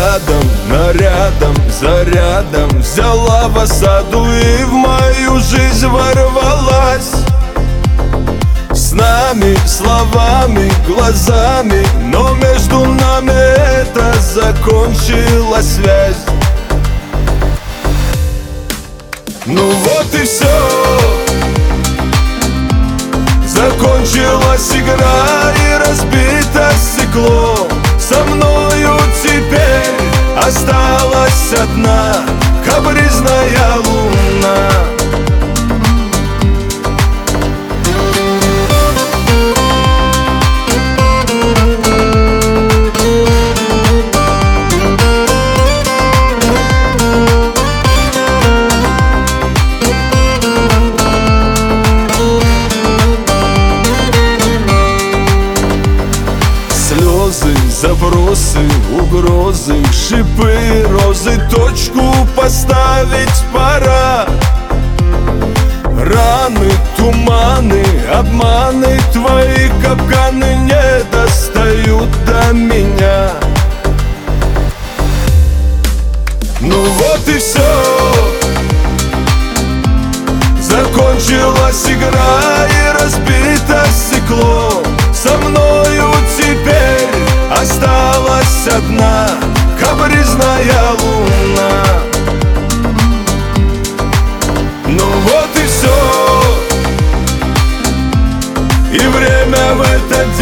Рядом, нарядом, зарядом взяла в осаду и в мою жизнь ворвалась. С нами, словами, глазами, но между нами это закончилась связь. Ну вот и все, закончилась игра и разбито стекло. Со мною теперь осталась одна капризная луна. Слезы, запросы, угрозы, шипы, розы, точку поставить пора. Раны, туманы, обманы, твои капканы не достают до меня. Ну вот и все, закончилась игра и разбито стекло. Со мною теперь осталась одна капризная луна. Ну вот и все, и время в этот